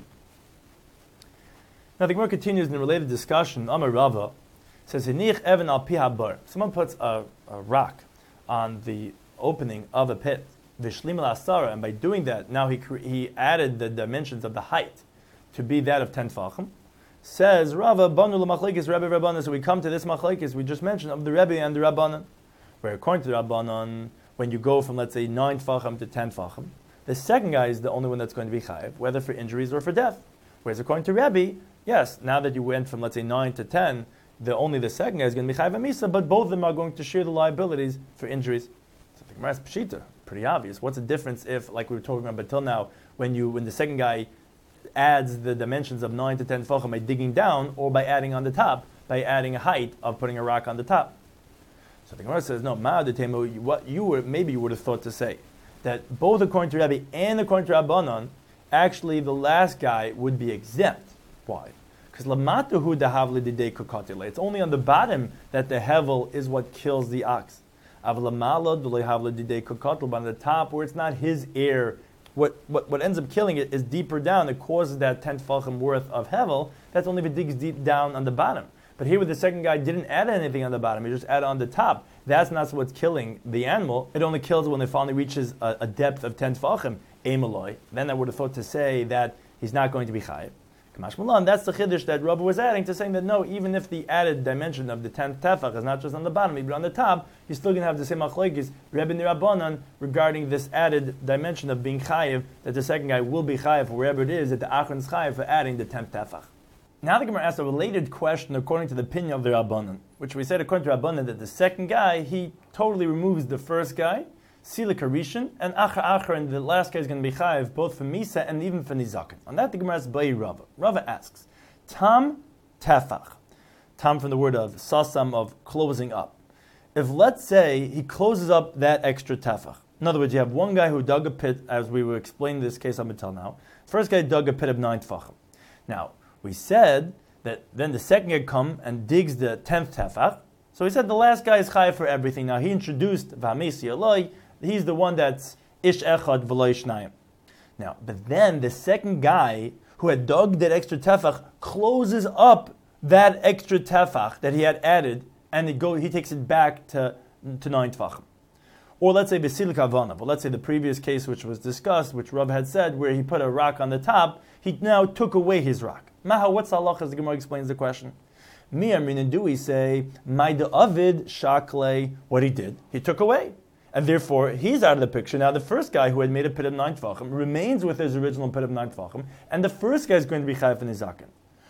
Now the Gemara continues in the related discussion, Amar Rava says, Hinich Evan al pi habar. Someone puts a, a rock on the opening of a pit, Vishlim al asara, and by doing that, now he he added the dimensions of the height to be that of ten tfachim. Says Rava, Banu l'machlekes Rebbe Rabbanan. So we come to this machlekes we just mentioned of the Rebbe and the Rabbanan, where according to the Rabbanan, when you go from let's say nine tfachim to ten tfachim, the second guy is the only one that's going to be chayiv, whether for injuries or for death. Whereas according to Rebbe, yes, now that you went from let's say nine to ten, the only the second guy is going to be chayiv misa, but both of them are going to share the liabilities for injuries. So the Gemara's pshita, pretty obvious. What's the difference if, like we were talking about until now, when you when the second guy adds the dimensions of nine to ten tefachim by digging down, or by adding on the top, by adding a height of putting a rock on the top? So the Gemara says, no, ma'adetemu, what you were maybe you would have thought to say that both according to Rabbi and according to Rabbanan, actually the last guy would be exempt. Why? Because lamatahu dahavli didei kokatile. It's only on the bottom that the hevel is what kills the ox. Avlamala dulehavli didei kokatil. But on the top, where it's not his ear, what, what what ends up killing it is deeper down. It causes that ten tefachim worth of hevel. That's only if it digs deep down on the bottom. But here, with the second guy, didn't add anything on the bottom. He just added on the top. That's not what's killing the animal. It only kills when it finally reaches a, a depth of ten tefachim. Emaloi. Then I would have thought to say that he's not going to be chayiv. That's the chiddush that Rabbi was adding to saying that no, even if the added dimension of the tenth tefach is not just on the bottom, but on the top, you're still going to have the same machlokes Rebbe and Rabbanan regarding this added dimension of being chayiv, that the second guy will be chayiv wherever it is, that the achron is chayiv for adding the tenth tefach. Now the Gemara asks a related question according to the opinion of the Rabbanan, which we said according to Rabbanan that the second guy, he totally removes the first guy, Sila Karishan, and Achar Achar, and the last guy is going to be chayiv both for Misa and even for Nizakin. On that, the Gemara is Bai Rava. Rava asks, Tam Tefach. Tam from the word of Sasam, of closing up. If let's say he closes up that extra Tefach. In other words, you have one guy who dug a pit, as we were explaining this case up until now. First guy dug a pit of nine Tefachim. Now, we said that then the second guy comes and digs the tenth Tefach. So he said the last guy is chayiv for everything. Now he introduced V'hamesi Eloi. He's the one that's ish echad v'lo ishnayim. Now, but then the second guy who had dug that extra tefach closes up that extra tefach that he had added, and it go, he takes it back to, to nine tefachim. Or let's say b'silik havanav. Or let's say the previous case which was discussed, which Rav had said, where he put a rock on the top, he now took away his rock. Maha, what's halach? As the Gemara explains the question. Mi amrin, do we say my Avid shakle? What he did, he took away. And therefore, he's out of the picture. Now, the first guy who had made a pit of nine tefachim remains with his original pit of nine tefachim, and the first guy is going to be chayiv in his zaken.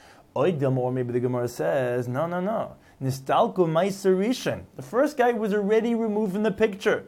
Oidam, or maybe the Gemara says, no, no, no. Nistalku ma'aser. The first guy was already removed from the picture.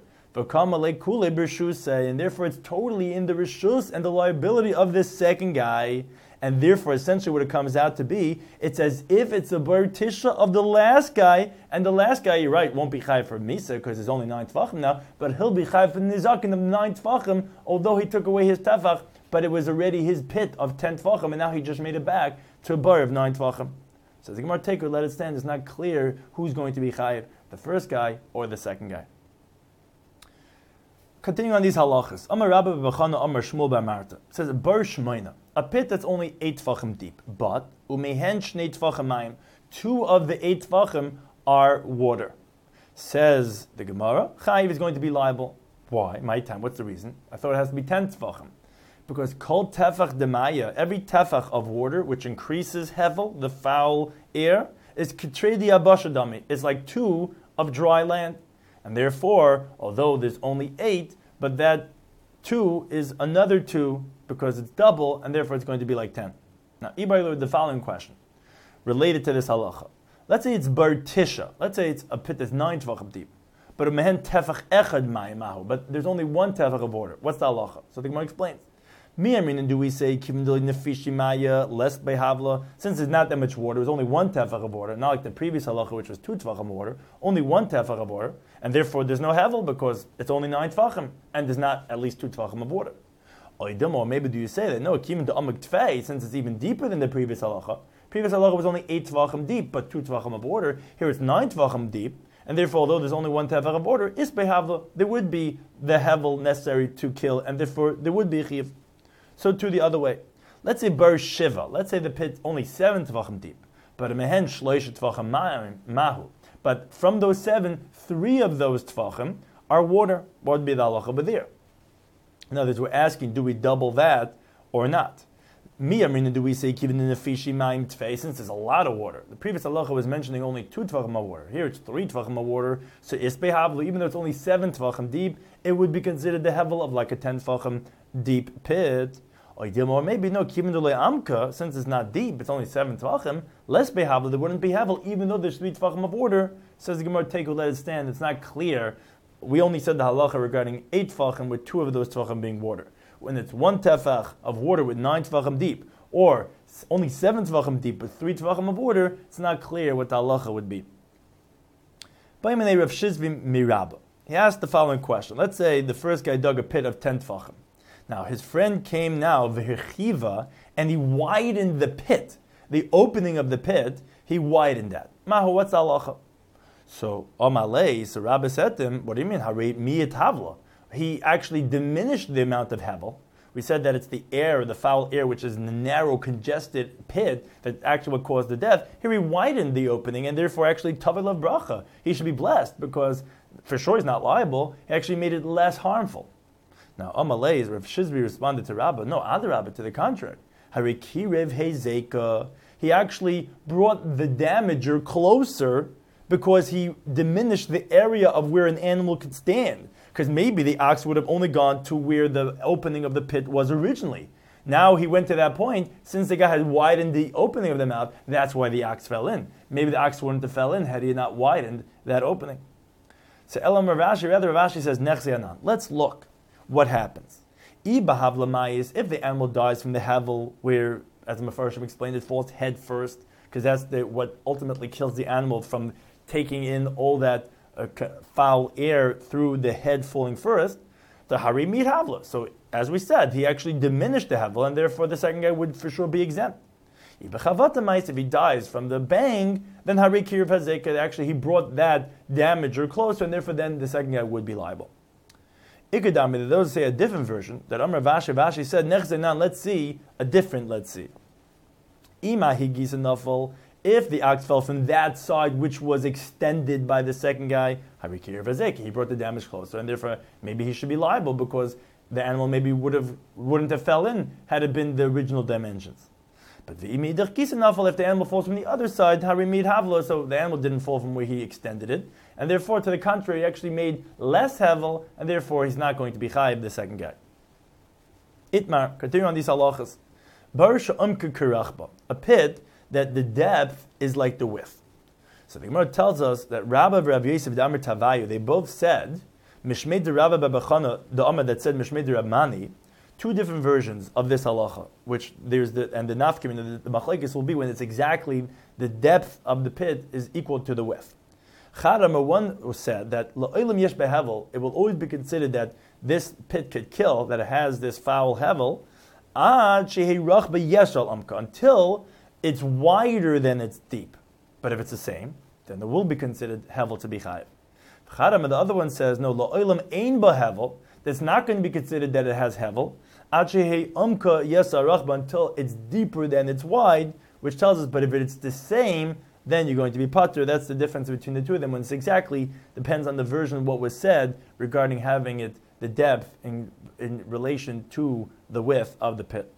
And therefore, it's totally in the rishus and the liability of this second guy. And therefore, essentially what it comes out to be, it's as if it's a bar tisha of the last guy, and the last guy, you're right, won't be chayiv for Misa, because there's only nine tefachim now, but he'll be chayiv for Nizakin of nine tefachim, although he took away his tefach, but it was already his pit of ten tefachim, and now he just made it back to a bar of nine tefachim. So the Gemara take or let it stand, it's not clear who's going to be chayiv, the first guy or the second guy. Continuing on these halachas, Amar Rabba b'Chana Amar Shmuel b'Marta. It says bar shmoina, a pit that's only eight tefachim deep, but umehen shnei tefachim mayim, two of the eight tefachim are water. Says the Gemara, chayiv is going to be liable. Why? My time. What's the reason? I thought it has to be ten tefachim, because kol tefach demaya, every tefach of water which increases hevel, the foul air, is kitrei di abashadami. It's like two of dry land. And therefore, although there's only eight, but that two is another two because it's double, and therefore it's going to be like ten. Now, Ibai, the following question, related to this halacha. Let's say it's bar tisha. Let's say it's a pit that's nine tefachim deep. But a mehen tefach echad ma'imahu. But there's only one tefach of water. What's the halacha? So the Gemara explains. Miyamin, do we say kivindili nefishimaya less behavla? Since there's not that much water, there's only one tefach of water, not like the previous halacha, which was two tefachim of water, only one tefach of water, and therefore there's no hevel because it's only nine tefachim, and there's not at least two tefachim of water. Or maybe do you say that no, kivin to amuk tfei, since it's even deeper than the previous halacha. Previous halacha was only eight tefachim deep, but two tefachim of water. Here it's nine tefachim deep. And therefore, although there's only one tefach of water, is behavla, there would be the hevel necessary to kill, and therefore there would be chiv. So to the other way, let's say bar shiva. Let's say the pit only seven tefachim deep, but a mehen shloish tefachim mahu. But from those seven, three of those tefachim are water. What would be the halacha b'dir? In other words, we're asking, do we double that or not? Miyamrina, do we say kivin in the fishy ma'im tfei, since there's a lot of water? The previous halacha was mentioning only two tvachim of water. Here it's three tvachim of water. So ispe havlu, even though it's only seven tvachim deep, it would be considered the hevel of like a ten tvachim deep pit. Or maybe no kivin dule amka, since it's not deep, it's only seven tvachim. Less behavlu, there wouldn't be hevel, even though there's three tvachim of water. Says the Gemara, take or let it stand. It's not clear. We only said the halacha regarding eight tvachim, with two of those tvachim being water. When it's one tefach of water with nine tefachim deep, or only seven tefachim deep but three tefachim of water, it's not clear what the halacha would be. Rav Shizvi Mirabba. He asked the following question. Let's say the first guy dug a pit of ten tefachim. Now his friend came now, v'hirchiva, and he widened the pit. The opening of the pit, he widened that. Mahu, what's the halacha? So, Amalei, so Rabbi said to him, what do you mean? Harei miyat havla. He actually diminished the amount of hevel. We said that it's the air, the foul air, which is in the narrow, congested pit that actually would cause the death. Here he widened the opening, and therefore actually tavel of bracha. He should be blessed because for sure he's not liable. He actually made it less harmful. Now, Amalei, Rav Shizri responded to Rabbah, no, other Rabbah, to the contrary. Harikirev hezeka. He actually brought the damager closer because he diminished the area of where an animal could stand. Because maybe the ox would have only gone to where the opening of the pit was originally. Now he went to that point, since the guy had widened the opening of the mouth, that's why the ox fell in. Maybe the ox wouldn't have fell in had he not widened that opening. So Elam Ravashi, rather Ravashi says, Nechzi Anan. Let's look what happens. If the animal dies from the havel, where, as the Mefarshim explained, it falls head first, because that's the, what ultimately kills the animal from taking in all that uh, foul air through the head falling first, the hari meat havla. So, as we said, he actually diminished the havla, and therefore the second guy would for sure be exempt. If he dies from the bang, then hari kirv hazeka, actually he brought that damager closer, and therefore then the second guy would be liable. Ikadami, those say a different version, that Amr Vashi Vashi said, Nechzenan, let's see, a different let's see. Ima higis nafal, if the ox fell from that side which was extended by the second guy, harikir vazeki, he brought the damage closer, and therefore maybe he should be liable because the animal maybe would have wouldn't have fell in had it been the original dimensions. But the imidach kisanafal, if the animal falls from the other side, harimid havla, so the animal didn't fall from where he extended it, and therefore to the contrary, he actually made less hevel, and therefore he's not going to be chayiv the second guy. Itmar, continue on these halachas. Barsha umka karachba, a pit that the depth is like the width. So the Gemara tells us that Rabbi and Rabbi Yosef Damar Tavayu, they both said, Mishmei de Rabbi Babachana, the Amar that said Mishmei de Rabmani, two different versions of this halacha, which there's the, and the nafkim, the, the machlekes will be when it's exactly the depth of the pit is equal to the width. Charama, one said that La'olam yesh behevel, it will always be considered that this pit could kill, that it has this foul hevel, ad shehi rach b'yeshal amka, until it's wider than it's deep. But if it's the same, then it will be considered hevel to be chayiv. Charama, the other one says, no, la'olam ein behevel, that's not going to be considered that it has hevel, ad shehi amka yesar rachba, until it's deeper than it's wide, which tells us, but if it's the same, then you're going to be patur. That's the difference between the two of them. When it's exactly depends on the version of what was said regarding having it the depth in in relation to the width of the pit.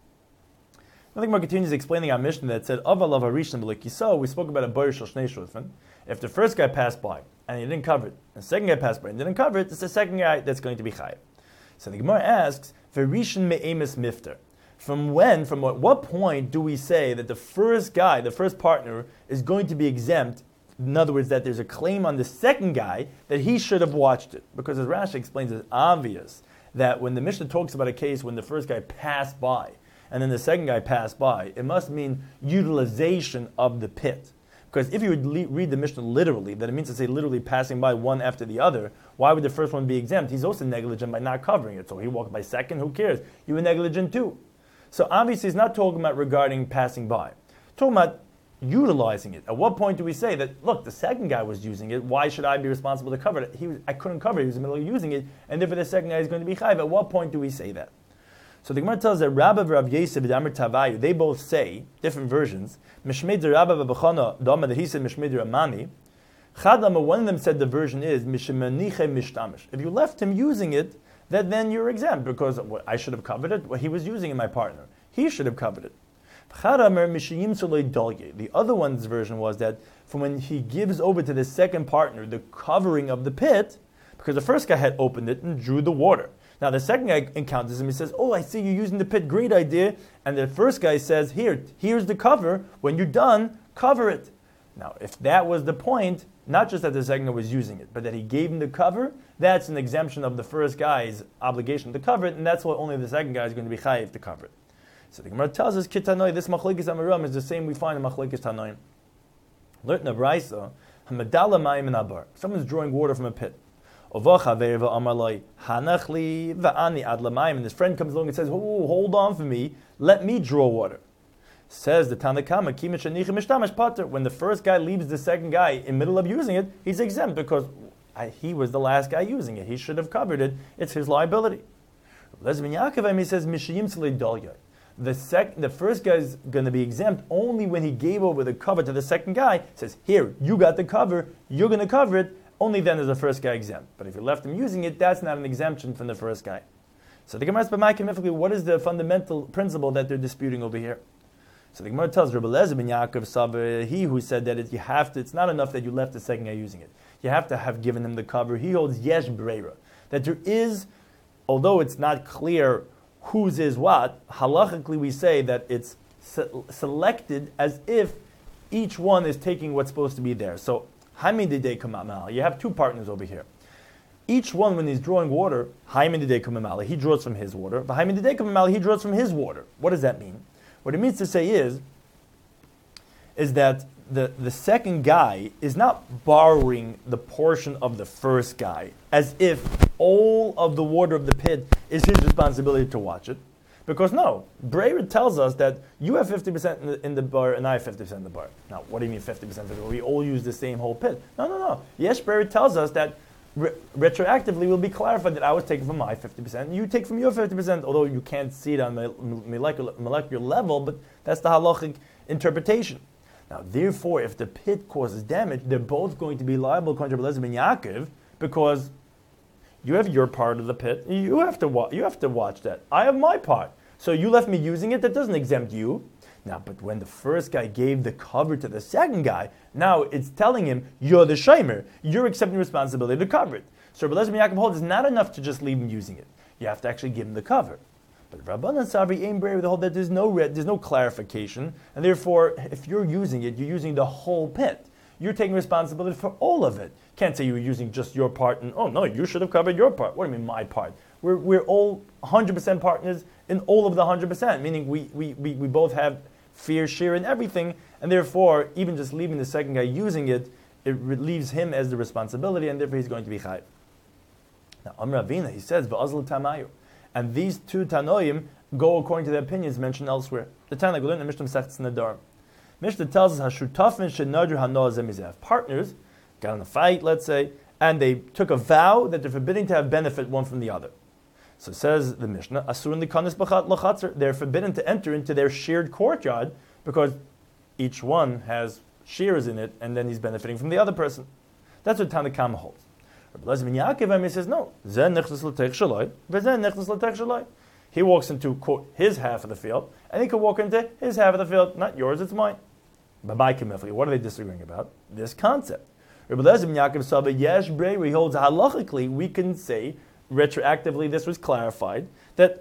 I think more continues explaining our mission that said Aval of Arishim B'Likiso. We spoke about a Boyer Shel Shnei Shutfin. If the first guy passed by and he didn't cover it, and the second guy passed by and didn't cover it, it's the second guy that's going to be chayiv. So the Gemara asks, V'Rishon Me'emes Mifter. From when, from what, what point do we say that the first guy, the first partner, is going to be exempt? In other words, that there's a claim on the second guy that he should have watched it. Because as Rashi explains, it's obvious that when the Mishnah talks about a case when the first guy passed by and then the second guy passed by, it must mean utilization of the pit. Because if you would le- read the Mishnah literally, that it means to say literally passing by one after the other, why would the first one be exempt? He's also negligent by not covering it. So he walked by second, who cares? You were negligent too. So obviously he's not talking about regarding passing by. Talking about utilizing it. At what point do we say that, look, the second guy was using it, why should I be responsible to cover it? He was, I couldn't cover it, he was in the middle of using it, and therefore the second guy is going to be chayiv. At what point do we say that? So the Gemara tells that Rabba Rav Yosef and Amar Tavayu, they both say, different versions, Mishmei de Rabba v'Bechana, Dama that he said Mishmei de Ramani, Chadama, one of them said the version is, Mishemaniche Mishtamish. If you left him using it, that then you're exempt, because well, I should have covered it, well, he was using it, my partner. He should have covered it. The other one's version was that from when he gives over to the second partner the covering of the pit, because the first guy had opened it and drew the water. Now the second guy encounters him, he says, oh, I see you using the pit, great idea. And the first guy says, here, here's the cover. When you're done, cover it. Now, if that was the point, not just that the second guy was using it, but that he gave him the cover, that's an exemption of the first guy's obligation to cover it, and that's what only the second guy is going to be chayiv to cover it. So the Gemara tells us, Kitanoi, this machlekes amaram is the same we find in machlekes tanoim. Learned in a brayso, hamadala mayim in abar. Someone's drawing water from a pit. And his friend comes along and says, oh, hold on for me, let me draw water. Says the Tanakama, when the first guy leaves the second guy in the middle of using it, he's exempt because I, he was the last guy using it. He should have covered it. It's his liability. He says, the, sec- the first guy is going to be exempt only when he gave over the cover to the second guy. He says, here, you got the cover, you're going to cover it. Only then is the first guy exempt. But if you left him using it, that's not an exemption from the first guy. So the Gemara asks, what is the fundamental principle that they're disputing over here? So the Gemara tells Rebbe Eliezer ben Yaakov Saber, he who said that it, you have to, it's not enough that you left the second guy using it. You have to have given him the cover. He holds yesh breira, that there is, although it's not clear whose is what, halachically we say that it's se- selected as if each one is taking what's supposed to be there. So, you have two partners over here. Each one, when he's drawing water, he draws from his water. He draws from his water. What does that mean? What it means to say is, is that the, the second guy is not borrowing the portion of the first guy, as if all of the water of the pit is his responsibility to watch it. Because no, Breira tells us that you have fifty percent in the, in the bar and I have fifty percent in the bar. Now, what do you mean fifty percent? We all use the same whole pit. No, no, no. Yes, Breira tells us that re- retroactively will be clarified that I was taking from my fifty percent and you take from your fifty percent, although you can't see it on the molecular, molecular level, but that's the halachic interpretation. Now, therefore, if the pit causes damage, they're both going to be liable according to Rebbe Eliezer ben Yaakov, because you have your part of the pit. You have to wa- you have to watch that. I have my part. So you left me using it. That doesn't exempt you. Now, but when the first guy gave the cover to the second guy, now it's telling him, you're the shomer. You're accepting responsibility to cover it. So Rebbe Eliezer ben Yaakov holds it's not enough to just leave him using it. You have to actually give him the cover. But Rabbanan Sabri aim brave the whole that there's no re- there's no clarification, and therefore, if you're using it, you're using the whole pit. You're taking responsibility for all of it. Can't say you were using just your part and, oh no, you should have covered your part. What do you mean my part? We're we're all one hundred percent partners in all of the one hundred percent, meaning we, we, we, we both have fair share in everything, and therefore, even just leaving the second guy using it, it relieves him as the responsibility, and therefore he's going to be chayiv. Now, Amr Avina, he says, V'azl tamayu. And these two Tanoim go according to the opinions mentioned elsewhere. The Tana, we learned in Mishnah Masechtas Nedarim. Mishnah tells us, Hashutafin shenadru hanoah zemizeh. Partners got in a fight, let's say, and they took a vow that they're forbidding to have benefit one from the other. So says the Mishnah, Asurun likanis b'chat lachatzer. They're forbidden to enter into their shared courtyard because each one has shares in it, and then he's benefiting from the other person. That's what Tanakama holds. Rebbe Eliezer ben Yaakov says, no. He walks into, quote, his half of the field, and he could walk into his half of the field. Not yours, it's mine. What are they disagreeing about? This concept. Rebbe Eliezer ben Yaakov Saba Yesh Brei, he holds halachically, we can say, retroactively, this was clarified, that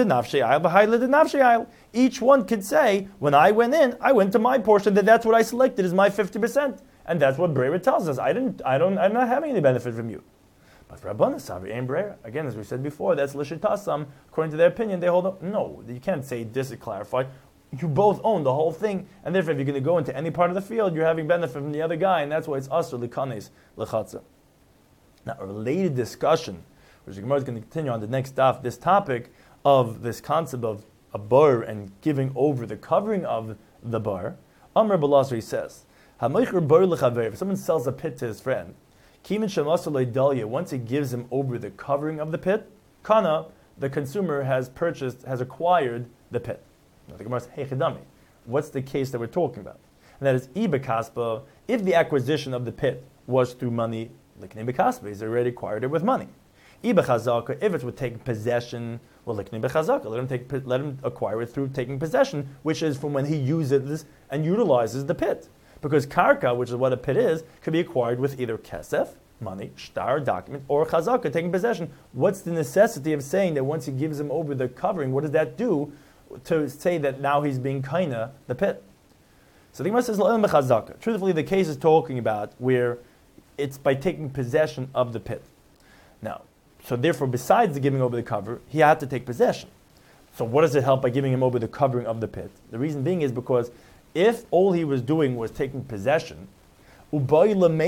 each one could say, when I went in, I went to my portion, that that's what I selected is my fifty percent. And that's what Breira tells us. I didn't, I don't, I'm not having any benefit from you. But for Rabbanan Savi, Ein Breira, again, as we said before, that's Lishitasam. According to their opinion, they hold up. No, you can't say this is clarified. You both own the whole thing, and therefore, if you're going to go into any part of the field, you're having benefit from the other guy, and that's why it's Asr Likanes Lechatza. Now, a related discussion, which the Gemara is going to continue on the next daf, this topic of this concept of a bar and giving over the covering of the bar. Amr Balasri says, if someone sells a pit to his friend, once he gives him over the covering of the pit, kana, the consumer has purchased, has acquired the pit. Now the Gemara says, hey chidami, what's the case that we're talking about? And that is ibekaspa, if the acquisition of the pit was through money, liknei bekaspa, he's already acquired it with money. Ibechazaka, if it would take possession, well, liknei bechazaka, let him take, let him acquire it through taking possession, which is from when he uses and utilizes the pit. Because karka, which is what a pit is, could be acquired with either kesef, money, shtar, document, or chazaka, taking possession. What's the necessity of saying that once he gives him over the covering, what does that do to say that now he's being kaina the pit? So the Gemara says, l'elam bechazaka. Truthfully, the case is talking about where it's by taking possession of the pit. Now, so therefore, besides the giving over the cover, he had to take possession. So what does it help by giving him over the covering of the pit? The reason being is because if all he was doing was taking possession, so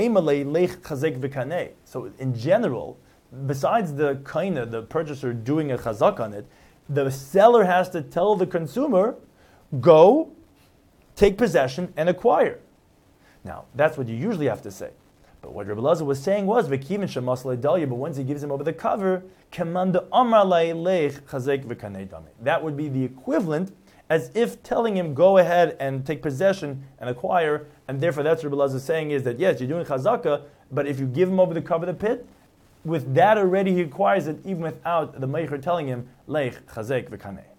in general, besides the kaina, the purchaser doing a chazak on it, the seller has to tell the consumer, go, take possession, and acquire. Now, that's what you usually have to say. But what Rabbi Elazar was saying was, but once he gives him over the cover, that would be the equivalent as if telling him, go ahead and take possession and acquire, and therefore that's what Rabbi Elazar is saying is that yes, you're doing chazaka, but if you give him over the cover of the pit, with that already he acquires it even without the meicher telling him, leich chazek v'kaneh.